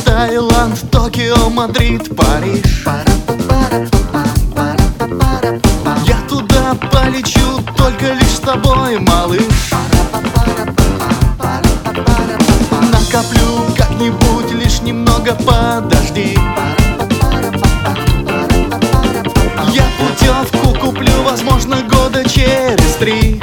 Таиланд, Токио, Мадрид, Париж. Я туда полечу только лишь с тобой, малыш. Накоплю как-нибудь, лишь немного подожди. Я путевку куплю, возможно, года через 3.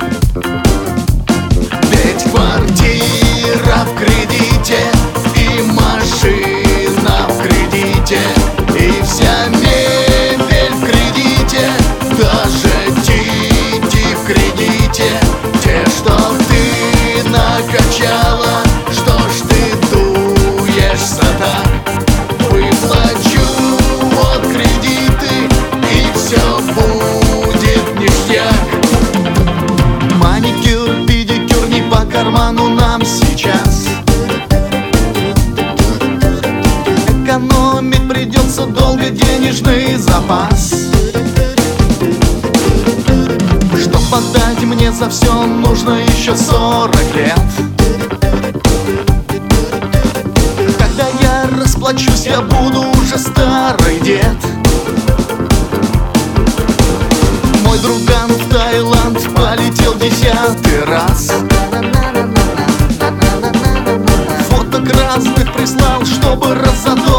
Ведь квартира в кредите, и машина в кредите, и вся мебель в кредите, даже дети в кредите. Те, что ты накачала, что ж ты дуешься так? Выплачу вот кредиты, и все будет ништяк. Маникюр, педикюр не по карману нам сейчас. Экономить придется долго денежный запас. Чтоб отдать мне за все, нужно еще 40 лет. Когда я расплачусь, я буду уже старый дед. Мой друган в Таиланд полетел 10-й раз. Фоток разных прислал, чтобы разодорить.